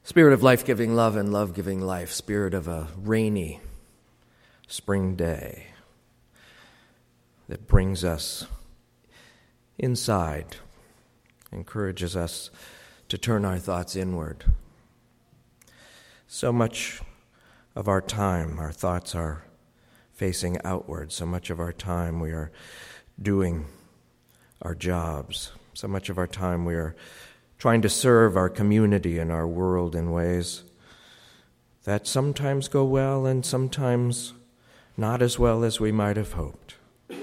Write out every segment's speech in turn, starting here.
Spirit of life-giving love and love-giving life, spirit of a rainy spring day that brings us inside, encourages us to turn our thoughts inward. So much of our time, our thoughts are facing outward. So much of our time we are doing our jobs. So much of our time we are trying to serve our community and our world in ways that sometimes go well and sometimes not as well as we might have hoped.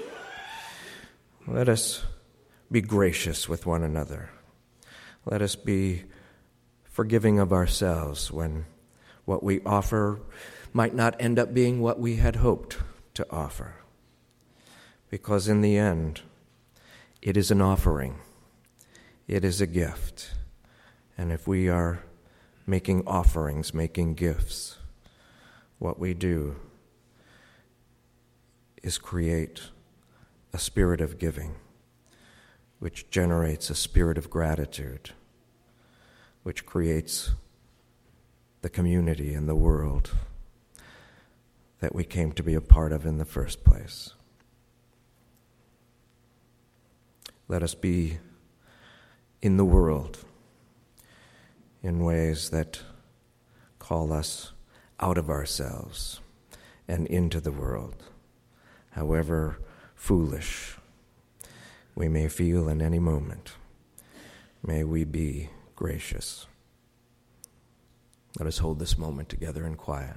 Let us be gracious with one another. Let us be forgiving of ourselves when what we offer might not end up being what we had hoped to offer. Because in the end, it is an offering. It is a gift. And if we are making offerings, making gifts, what we do is create a spirit of giving, which generates a spirit of gratitude, which creates the community and the world that we came to be a part of in the first place. Let us be in the world in ways that call us out of ourselves and into the world, however foolish we may feel in any moment. May we be gracious. Let us hold this moment together in quiet.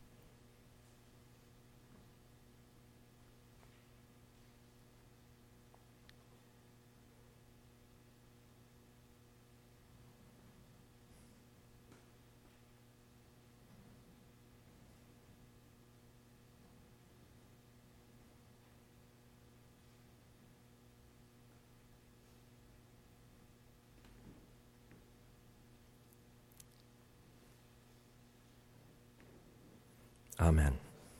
Amen.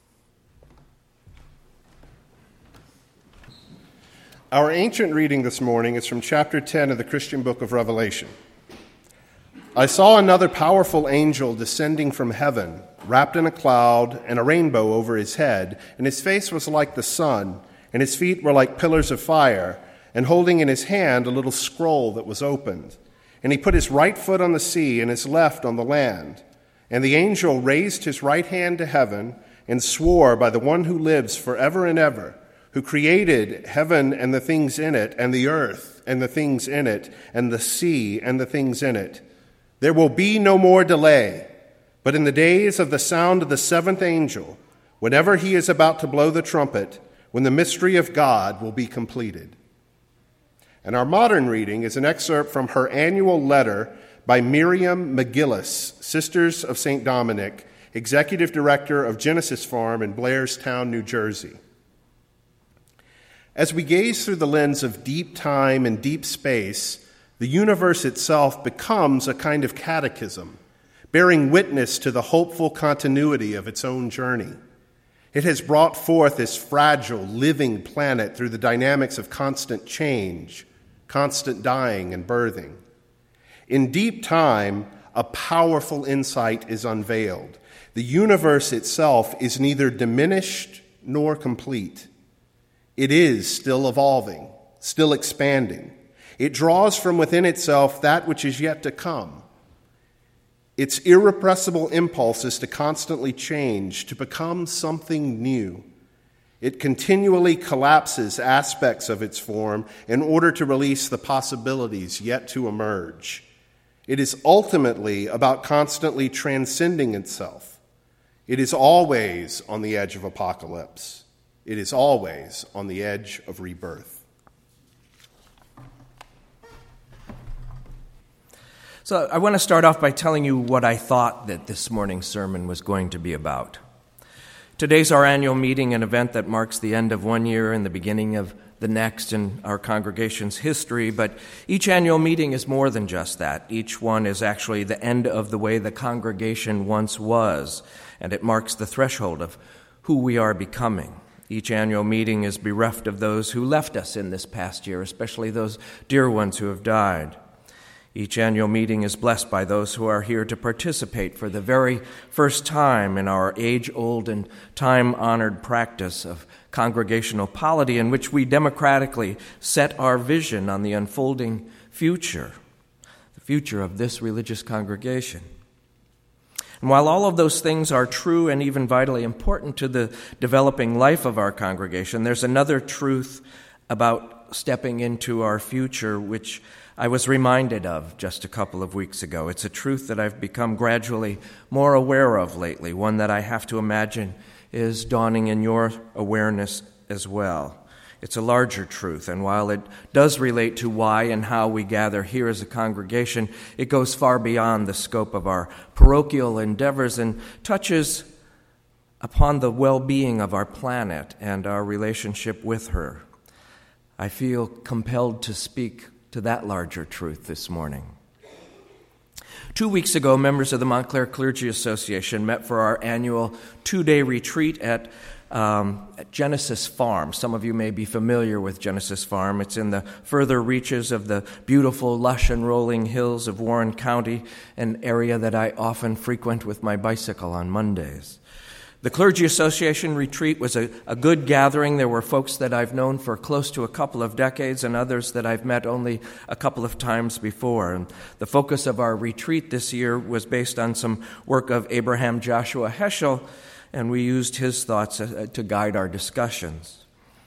Our ancient reading this morning is from chapter 10 of the Christian book of Revelation. I saw another powerful angel descending from heaven, wrapped in a cloud and a rainbow over his head, and his face was like the sun, and his feet were like pillars of fire, and holding in his hand a little scroll that was opened. And he put his right foot on the sea and his left on the land. And the angel raised his right hand to heaven and swore by the one who lives forever and ever, who created heaven and the things in it, and the earth and the things in it, and the sea and the things in it. There will be no more delay, but in the days of the sound of the seventh angel, whenever he is about to blow the trumpet, when the mystery of God will be completed. And our modern reading is an excerpt from her annual letter by Miriam McGillis, Sisters of St. Dominic, Executive Director of Genesis Farm in Blairstown, New Jersey. As we gaze through the lens of deep time and deep space, the universe itself becomes a kind of catechism, bearing witness to the hopeful continuity of its own journey. It has brought forth this fragile, living planet through the dynamics of constant change, constant dying and birthing. In deep time, a powerful insight is unveiled. The universe itself is neither diminished nor complete. It is still evolving, still expanding. It draws from within itself that which is yet to come. Its irrepressible impulse is to constantly change, to become something new. It continually collapses aspects of its form in order to release the possibilities yet to emerge. It is ultimately about constantly transcending itself. It is always on the edge of apocalypse. It is always on the edge of rebirth. So I want to start off by telling you what I thought that this morning's sermon was going to be about. Today's our annual meeting, an event that marks the end of one year and the beginning of the next in our congregation's history, but each annual meeting is more than just that. Each one is actually the end of the way the congregation once was, and it marks the threshold of who we are becoming. Each annual meeting is bereft of those who left us in this past year, especially those dear ones who have died. Each annual meeting is blessed by those who are here to participate for the very first time in our age-old and time-honored practice of congregational polity, in which we democratically set our vision on the unfolding future, the future of this religious congregation. And while all of those things are true and even vitally important to the developing life of our congregation, there's another truth about stepping into our future which I was reminded of just a couple of weeks ago. It's a truth that I've become gradually more aware of lately, one that I have to imagine is dawning in your awareness as well. It's a larger truth, and while it does relate to why and how we gather here as a congregation, it goes far beyond the scope of our parochial endeavors and touches upon the well-being of our planet and our relationship with her. I feel compelled to speak to that larger truth this morning. 2 weeks ago, members of the Montclair Clergy Association met for our annual 2-day retreat at Genesis Farm. Some of you may be familiar with Genesis Farm. It's in the further reaches of the beautiful, lush and rolling hills of Warren County, an area that I often frequent with my bicycle on Mondays. The Clergy Association retreat was a good gathering. There were folks that I've known for close to a couple of decades and others that I've met only a couple of times before. And the focus of our retreat this year was based on some work of Abraham Joshua Heschel, and we used his thoughts to guide our discussions.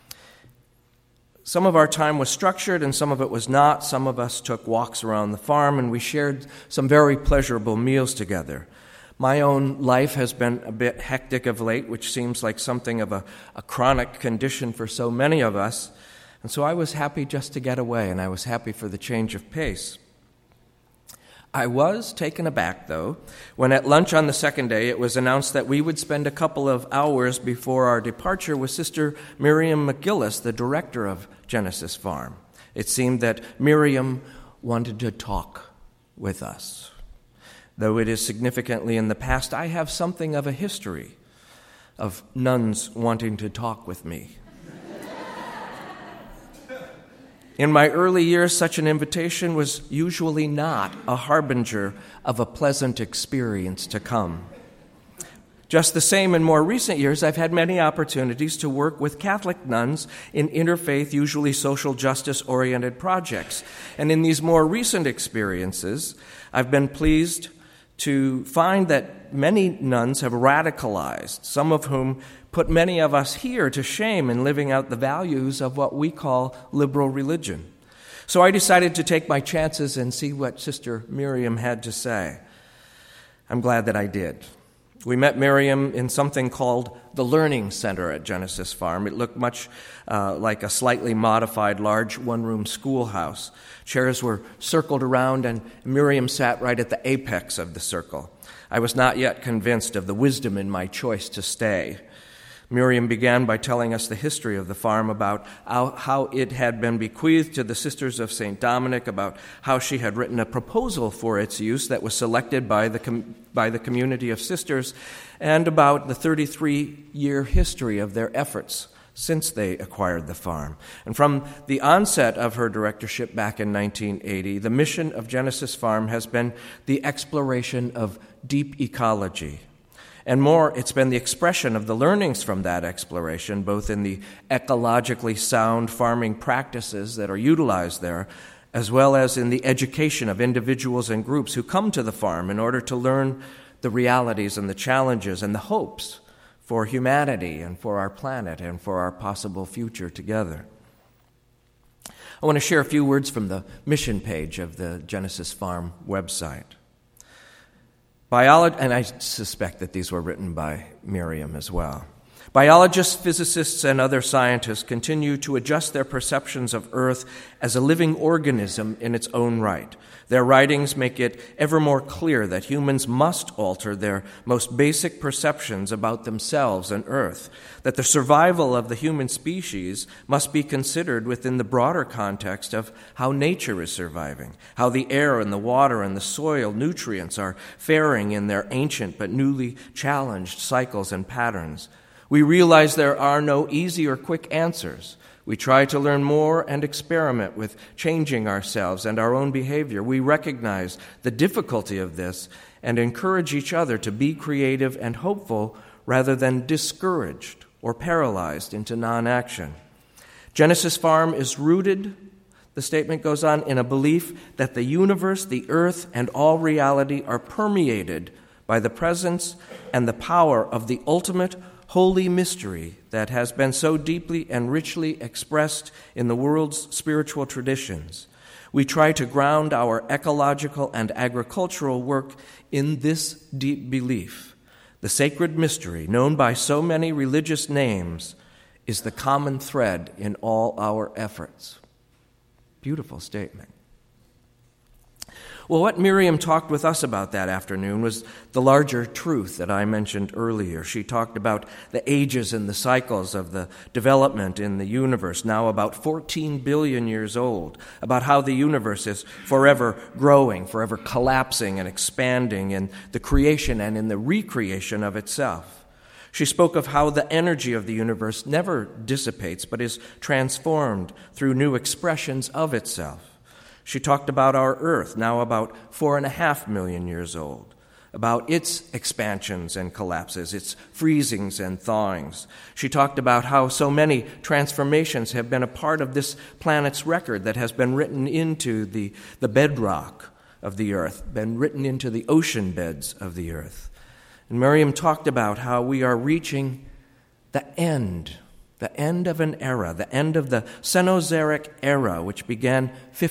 Some of our time was structured and some of it was not. Some of us took walks around the farm, and we shared some very pleasurable meals together. My own life has been a bit hectic of late, which seems like something of a chronic condition for so many of us. And so I was happy just to get away, and I was happy for the change of pace. I was taken aback, though, when at lunch on the second day it was announced that we would spend a couple of hours before our departure with Sister Miriam McGillis, the director of Genesis Farm. It seemed that Miriam wanted to talk with us. Though it is significantly in the past, I have something of a history of nuns wanting to talk with me. In my early years, such an invitation was usually not a harbinger of a pleasant experience to come. Just the same, in more recent years, I've had many opportunities to work with Catholic nuns in interfaith, usually social justice-oriented projects. And in these more recent experiences, I've been pleased to find that many nuns have radicalized, some of whom put many of us here to shame in living out the values of what we call liberal religion. So I decided to take my chances and see what Sister Miriam had to say. I'm glad that I did. We met Miriam in something called the Learning Center at Genesis Farm. It looked much like a slightly modified large one-room schoolhouse. Chairs were circled around, and Miriam sat right at the apex of the circle. I was not yet convinced of the wisdom in my choice to stay. Miriam began by telling us the history of the farm, about how it had been bequeathed to the Sisters of St. Dominic, about how she had written a proposal for its use that was selected by the community of sisters, and about the 33-year history of their efforts since they acquired the farm. And from the onset of her directorship back in 1980, the mission of Genesis Farm has been the exploration of deep ecology. And more, it's been the expression of the learnings from that exploration, both in the ecologically sound farming practices that are utilized there, as well as in the education of individuals and groups who come to the farm in order to learn the realities and the challenges and the hopes for humanity and for our planet and for our possible future together. I want to share a few words from the mission page of the Genesis Farm website. And I suspect that these were written by Miriam as well. Biologists, physicists, and other scientists continue to adjust their perceptions of Earth as a living organism in its own right. Their writings make it ever more clear that humans must alter their most basic perceptions about themselves and Earth, that the survival of the human species must be considered within the broader context of how nature is surviving, how the air and the water and the soil nutrients are faring in their ancient but newly challenged cycles and patterns. We realize there are no easy or quick answers, We try to learn more and experiment with changing ourselves and our own behavior. We recognize the difficulty of this and encourage each other to be creative and hopeful rather than discouraged or paralyzed into non-action. Genesis Farm is rooted, the statement goes on, in a belief that the universe, the earth, and all reality are permeated by the presence and the power of the ultimate holy mystery that has been so deeply and richly expressed in the world's spiritual traditions. We try to ground our ecological and agricultural work in this deep belief. The sacred mystery, known by so many religious names, is the common thread in all our efforts. Beautiful statement. Well, what Miriam talked with us about that afternoon was the larger truth that I mentioned earlier. She talked about the ages and the cycles of the development in the universe, now about 14 billion years old, about how the universe is forever growing, forever collapsing and expanding in the creation and in the recreation of itself. She spoke of how the energy of the universe never dissipates, but is transformed through new expressions of itself. She talked about our Earth, now about 4.5 million years old, about its expansions and collapses, its freezings and thawings. She talked about how so many transformations have been a part of this planet's record that has been written into the bedrock of the Earth, been written into the ocean beds of the Earth. And Miriam talked about how we are reaching the end of an era, the end of the Cenozoic era, which began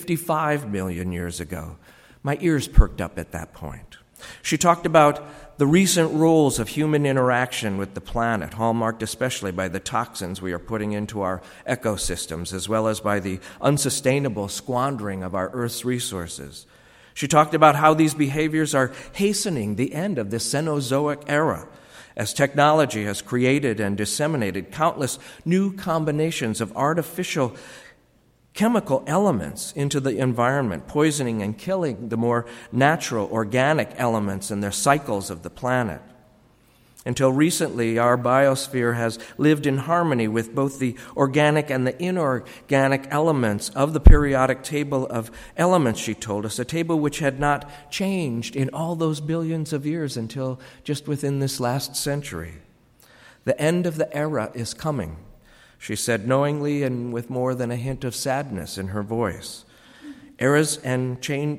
55 million years ago. My ears perked up at that point. She talked about the recent rules of human interaction with the planet, hallmarked especially by the toxins we are putting into our ecosystems, as well as by the unsustainable squandering of our Earth's resources. She talked about how these behaviors are hastening the end of the Cenozoic era, as technology has created and disseminated countless new combinations of artificial chemical elements into the environment, poisoning and killing the more natural organic elements and their cycles of the planet. Until recently, our biosphere has lived in harmony with both the organic and the inorganic elements of the periodic table of elements, she told us, a table which had not changed in all those billions of years until just within this last century. The end of the era is coming, she said knowingly and with more than a hint of sadness in her voice. Eras and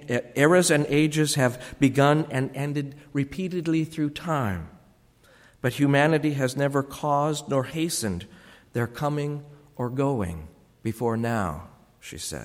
ages have begun and ended repeatedly through time. But humanity has never caused nor hastened their coming or going before now, she said.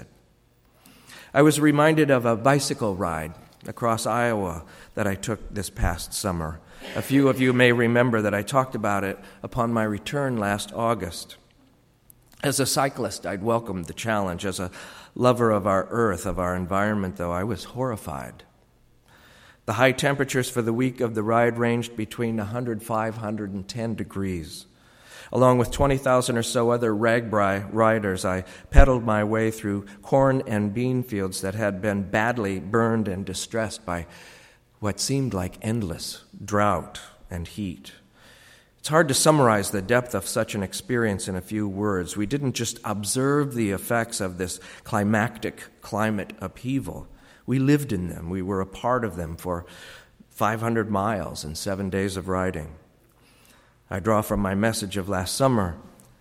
I was reminded of a bicycle ride across Iowa that I took this past summer. A few of you may remember that I talked about it upon my return last August. As a cyclist, I'd welcomed the challenge. As a lover of our earth, of our environment, though, I was horrified. The high temperatures for the week of the ride ranged between 105 and 110 degrees. Along with 20,000 or so other RAGBRAI riders, I pedaled my way through corn and bean fields that had been badly burned and distressed by what seemed like endless drought and heat. It's hard to summarize the depth of such an experience in a few words. We didn't just observe the effects of this climactic climate upheaval. We lived in them. We were a part of them for 500 miles and 7 days of riding. I draw from my message of last summer.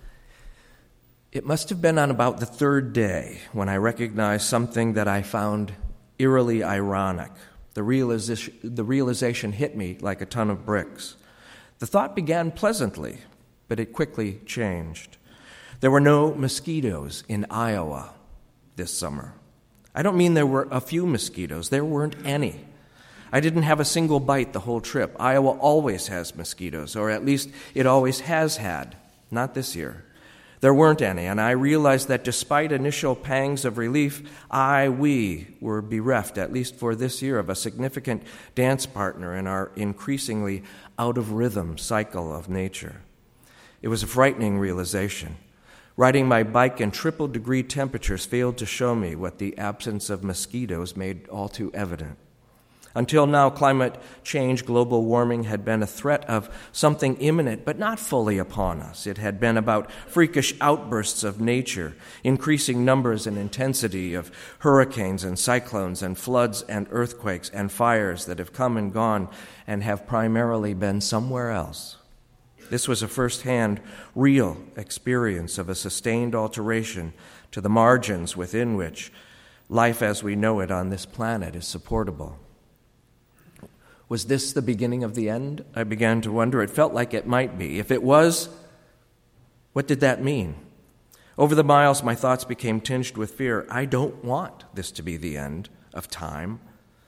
It must have been on about the third day when I recognized something that I found eerily ironic. The realization hit me like a ton of bricks. The thought began pleasantly, but it quickly changed. There were no mosquitoes in Iowa this summer. I don't mean there were a few mosquitoes. There weren't any. I didn't have a single bite the whole trip. Iowa always has mosquitoes, or at least it always has had. Not this year. There weren't any, and I realized that despite initial pangs of relief, we were bereft, at least for this year, of a significant dance partner in our increasingly out-of-rhythm cycle of nature. It was a frightening realization. Riding my bike in triple-degree temperatures failed to show me what the absence of mosquitoes made all too evident. Until now, climate change, global warming, had been a threat of something imminent, but not fully upon us. It had been about freakish outbursts of nature, increasing numbers and intensity of hurricanes and cyclones and floods and earthquakes and fires that have come and gone and have primarily been somewhere else. This was a first-hand, real experience of a sustained alteration to the margins within which life as we know it on this planet is supportable. Was this the beginning of the end? I began to wonder. It felt like it might be. If it was, what did that mean? Over the miles, my thoughts became tinged with fear. I don't want this to be the end of time.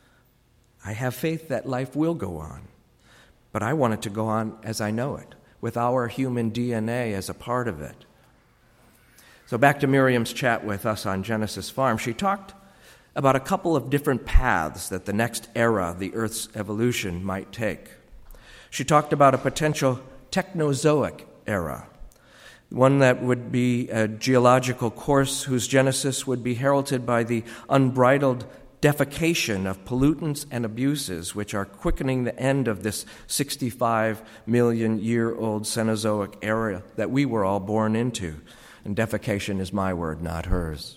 I have faith that life will go on, but I want it to go on as I know it, with our human DNA as a part of it. So back to Miriam's chat with us on Genesis Farm. She talked about a couple of different paths that the next era, the Earth's evolution, might take. She talked about a potential Technozoic era, one that would be a geological course whose genesis would be heralded by the unbridled defecation of pollutants and abuses which are quickening the end of this 65-million-year-old Cenozoic era that we were all born into. And defecation is my word, not hers.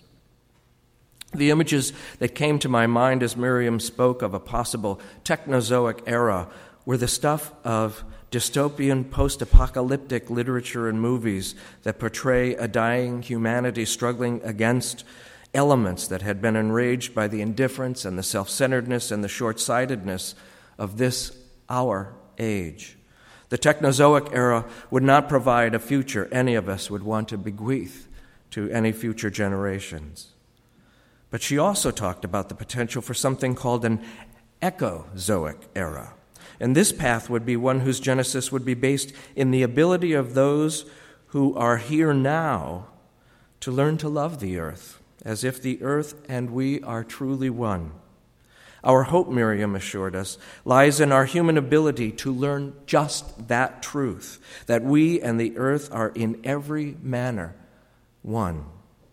The images that came to my mind as Miriam spoke of a possible Technozoic era were the stuff of dystopian post-apocalyptic literature and movies that portray a dying humanity struggling against elements that had been enraged by the indifference and the self-centeredness and the short-sightedness of this, our age. The Technozoic era would not provide a future any of us would want to bequeath to any future generations. But she also talked about the potential for something called an Ecozoic era. And this path would be one whose genesis would be based in the ability of those who are here now to learn to love the earth, as if the earth and we are truly one. Our hope, Miriam assured us, lies in our human ability to learn just that truth, that we and the earth are in every manner one.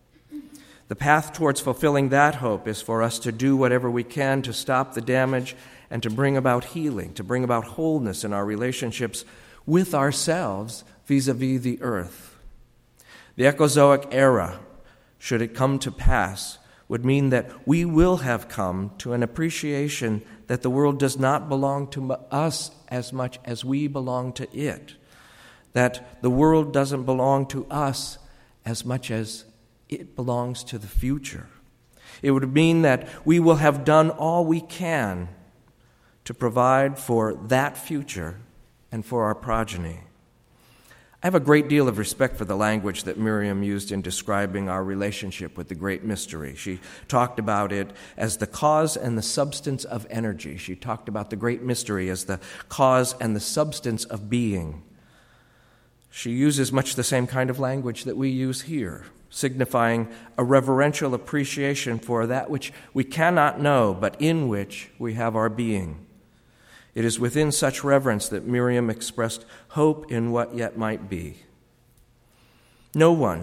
The path towards fulfilling that hope is for us to do whatever we can to stop the damage and to bring about healing, to bring about wholeness in our relationships with ourselves vis-a-vis the earth. The Ecozoic era, should it come to pass, would mean that we will have come to an appreciation that the world does not belong to us as much as we belong to it, that the world doesn't belong to us as much as it belongs to the future. It would mean that we will have done all we can to provide for that future and for our progeny. I have a great deal of respect for the language that Miriam used in describing our relationship with the great mystery. She talked about it as the cause and the substance of energy. She talked about the great mystery as the cause and the substance of being. She uses much the same kind of language that we use here, signifying a reverential appreciation for that which we cannot know, but in which we have our being. It is within such reverence that Miriam expressed hope in what yet might be. No one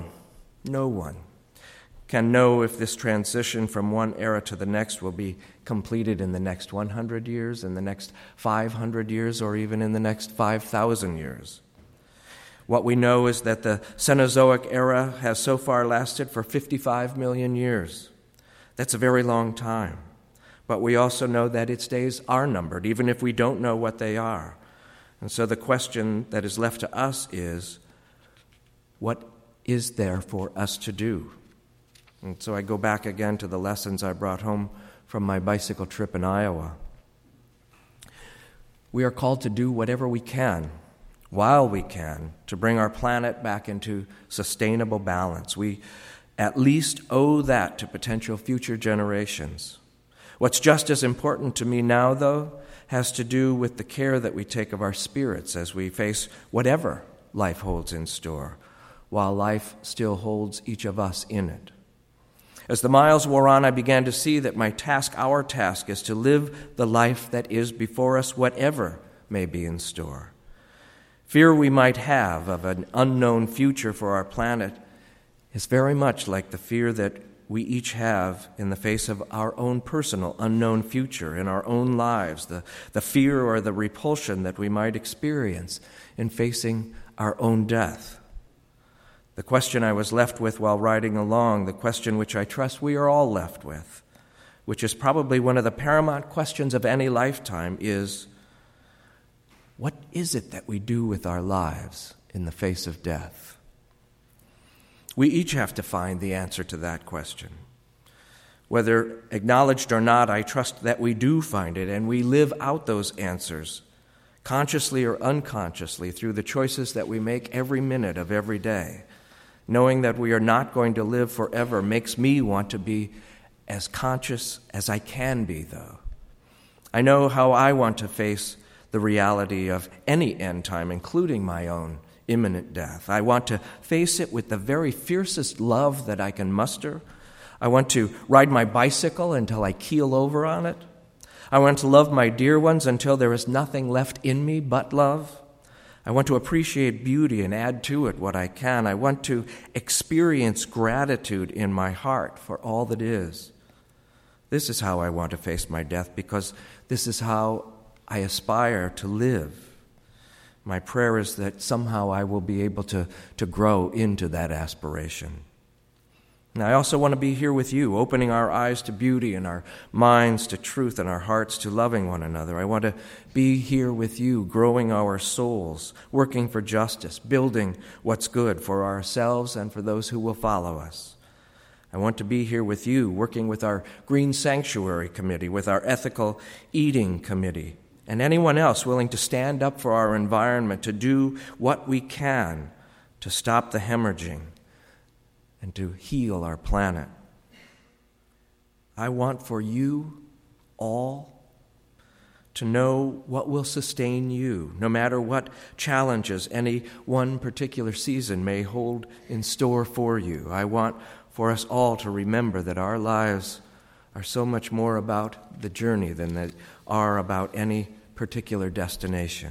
can know if this transition from one era to the next will be completed in the next 100 years, in the next 500 years, or even in the next 5,000 years. What we know is that the Cenozoic era has so far lasted for 55 million years. That's a very long time. But we also know that its days are numbered, even if we don't know what they are. And so the question that is left to us is, what is there for us to do? And so I go back again to the lessons I brought home from my bicycle trip in Iowa. We are called to do whatever we can, while we can, to bring our planet back into sustainable balance. We at least owe that to potential future generations. What's just as important to me now, though, has to do with the care that we take of our spirits as we face whatever life holds in store, while life still holds each of us in it. As the miles wore on, I began to see that our task, is to live the life that is before us, whatever may be in store. Fear we might have of an unknown future for our planet is very much like the fear that we each have in the face of our own personal unknown future in our own lives, the fear or the repulsion that we might experience in facing our own death. The question I was left with while riding along, the question which I trust we are all left with, which is probably one of the paramount questions of any lifetime, is, what is it that we do with our lives in the face of death? We each have to find the answer to that question. Whether acknowledged or not, I trust that we do find it, and we live out those answers, consciously or unconsciously, through the choices that we make every minute of every day. Knowing that we are not going to live forever makes me want to be as conscious as I can be, though. I know how I want to face the reality of any end time, including my own imminent death. I want to face it with the very fiercest love that I can muster. I want to ride my bicycle until I keel over on it. I want to love my dear ones until there is nothing left in me but love. I want to appreciate beauty and add to it what I can. I want to experience gratitude in my heart for all that is. This is how I want to face my death, because this is how I aspire to live. My prayer is that somehow I will be able to grow into that aspiration. And I also want to be here with you, opening our eyes to beauty and our minds to truth and our hearts to loving one another. I want to be here with you, growing our souls, working for justice, building what's good for ourselves and for those who will follow us. I want to be here with you, working with our Green Sanctuary Committee, with our Ethical Eating Committee, and anyone else willing to stand up for our environment, to do what we can to stop the hemorrhaging and to heal our planet. I want for you all to know what will sustain you, no matter what challenges any one particular season may hold in store for you. I want for us all to remember that our lives are so much more about the journey than they are about any particular destination.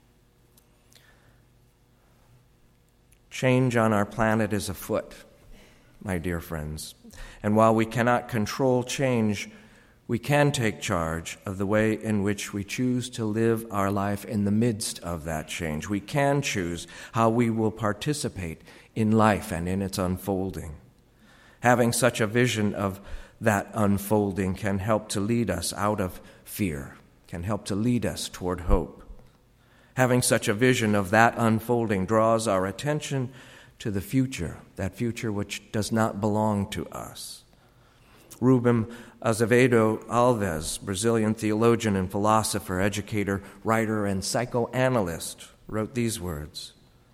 Change on our planet is afoot, my dear friends. And while we cannot control change, we can take charge of the way in which we choose to live our life in the midst of that change. We can choose how we will participate in life and in its unfolding. Having such a vision of that unfolding can help to lead us out of fear, can help to lead us toward hope. Having such a vision of that unfolding draws our attention to the future, that future which does not belong to us. Rubem Azevedo Alves, Brazilian theologian and philosopher, educator, writer, and psychoanalyst, wrote these words: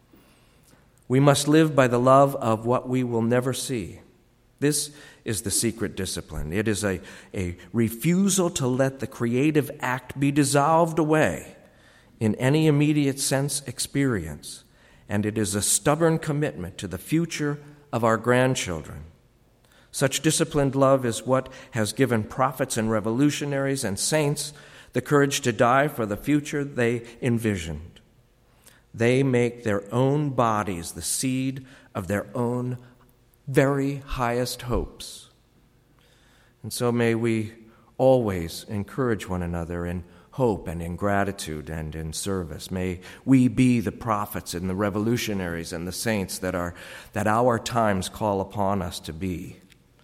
"We must live by the love of what we will never see. This is the secret discipline. It is a refusal to let the creative act be dissolved away in any immediate sense experience, and it is a stubborn commitment to the future of our grandchildren. Such disciplined love is what has given prophets and revolutionaries and saints the courage to die for the future they envisioned. They make their own bodies the seed of their own very highest hopes. And so may we always encourage one another in hope and in gratitude and in service. May we be the prophets and the revolutionaries and the saints that our times call upon us to be.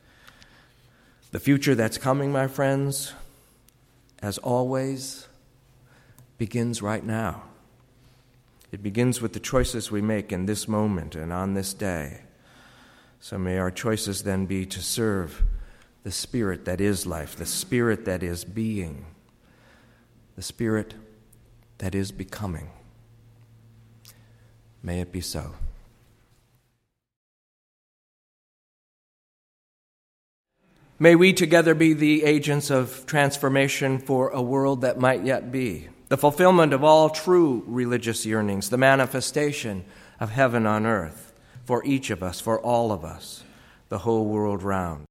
The future that's coming, my friends, as always, begins right now. It begins with the choices we make in this moment and on this day. So may our choices then be to serve the Spirit that is life, the Spirit that is being, the Spirit that is becoming. May it be so. May we together be the agents of transformation for a world that might yet be, the fulfillment of all true religious yearnings, the manifestation of heaven on earth for each of us, for all of us, the whole world round.